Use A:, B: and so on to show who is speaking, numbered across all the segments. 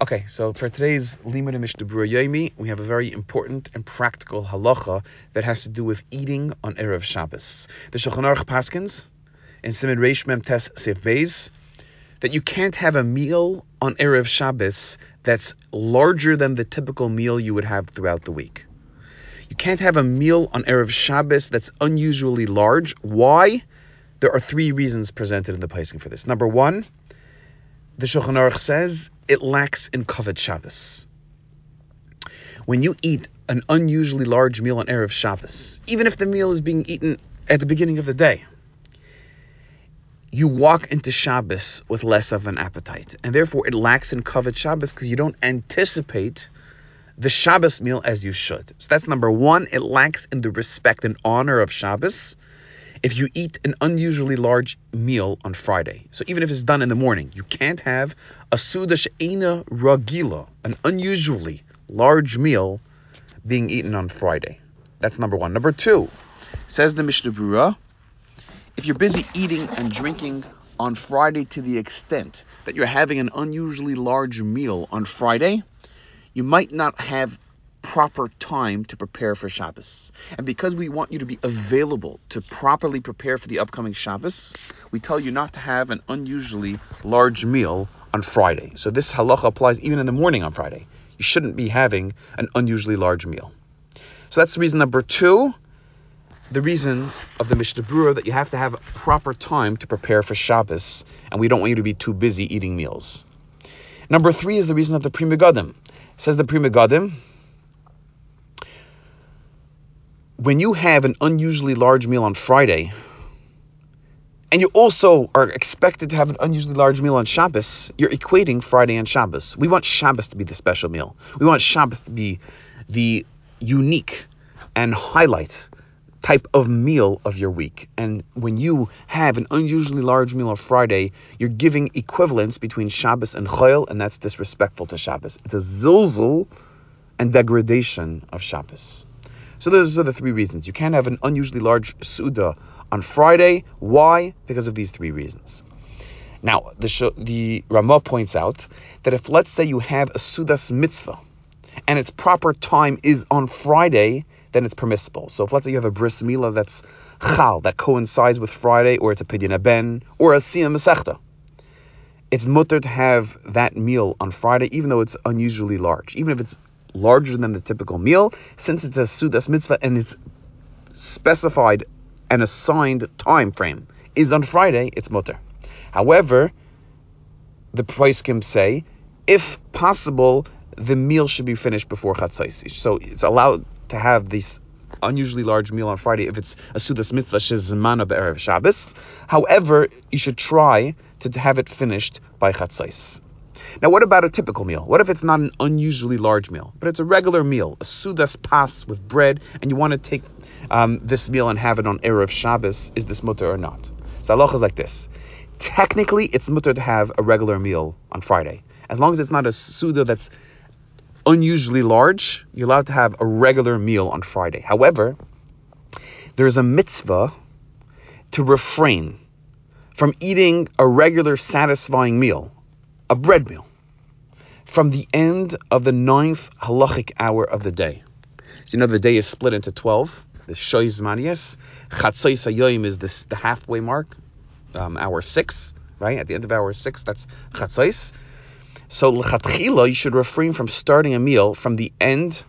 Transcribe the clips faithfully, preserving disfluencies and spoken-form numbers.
A: Okay, so for today's Limud and Mishnah Berurah Yomi, we have a very important and practical halacha that has to do with eating on Erev Shabbos. The Shulchan Aruch paskins in Siman Reish Mem Tes Sif Beis that you can't have a meal on Erev Shabbos that's larger than the typical meal you would have throughout the week. You can't have a meal on Erev Shabbos that's unusually large. Why? There are three reasons presented in the Paiskim for this. Number one, the Shulchan Aruch says it lacks in Kavod Shabbos. When you eat an unusually large meal on Erev Shabbos, even if the meal is being eaten at the beginning of the day, you walk into Shabbos with less of an appetite, and therefore it lacks in Kavod Shabbos because you don't anticipate the Shabbos meal as you should. So that's number one. It lacks in the respect and honor of Shabbos if you eat an unusually large meal on Friday. So even if it's done in the morning, you can't have a Suda She'ena Ragila, an unusually large meal being eaten on Friday. That's number one. Number two, says the Mishnah Berurah, if you're busy eating and drinking on Friday to the extent that you're having an unusually large meal on Friday, you might not have proper time to prepare for Shabbos. And because we want you to be available to properly prepare for the upcoming Shabbos, we tell you not to have an unusually large meal on Friday. So this halacha applies even in the morning on Friday. You shouldn't be having an unusually large meal. So that's reason number two. The reason of the Mishnah Berurah that you have to have proper time to prepare for Shabbos, and we don't want you to be too busy eating meals. Number three is the reason of the Pri Megadim. Says the Pri Megadim, when you have an unusually large meal on Friday, and you also are expected to have an unusually large meal on Shabbos, you're equating Friday and Shabbos. We want Shabbos to be the special meal. We want Shabbos to be the unique and highlight type of meal of your week. And when you have an unusually large meal on Friday, you're giving equivalence between Shabbos and Chol, and that's disrespectful to Shabbos. It's a zilzul and degradation of Shabbos. So those are the three reasons. You can't have an unusually large Suda on Friday. Why? Because of these three reasons. Now, the sh- the Ramah points out that if, let's say, you have a Sudas mitzvah, and its proper time is on Friday, then it's permissible. So if, let's say, you have a bris milah that's chal, that coincides with Friday, or it's a pidyon haben, or a siyam masechta, it's mutter to have that meal on Friday, even though it's unusually large. Even if it's larger than the typical meal, since it's a Sudas mitzvah and it's specified and assigned time frame is on Friday, it's mutter. However, the Paiskim say, if possible, the meal should be finished before Chatzos. So it's allowed to have this unusually large meal on Friday if it's a Sudas mitzvah shezmana be'erev Shabbos. However, you should try to have it finished by Chatzos. Now, what about a typical meal? What if it's not an unusually large meal, but it's a regular meal, a Sudas pas with bread, and you want to take um, this meal and have it on Erev Shabbos? Is this mutter or not? So halacha is like this. Technically, it's mutter to have a regular meal on Friday. As long as it's not a Suda that's unusually large, you're allowed to have a regular meal on Friday. However, there's a mitzvah to refrain from eating a regular satisfying meal, a bread meal, from the end of the ninth halachic hour of the day. So you know the day is split into twelve. The shoyz manias, chatzos hayoyim is this, the halfway mark, um, hour six, right? At the end of hour six, that's chatzos. So l'chatchila, you should refrain from starting a meal from the end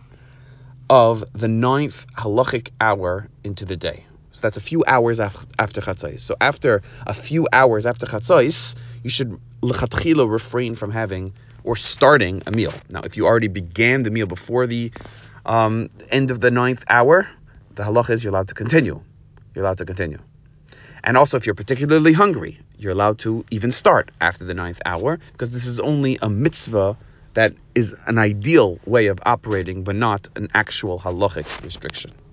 A: of the ninth halachic hour into the day. So that's a few hours after, after chatzos. So after a few hours after chatzos, you should l'chatchila refrain from having or starting a meal. Now, if you already began the meal before the um, end of the ninth hour, the halacha is you're allowed to continue. You're allowed to continue. And also, if you're particularly hungry, you're allowed to even start after the ninth hour, because this is only a mitzvah that is an ideal way of operating, but not an actual halachic restriction.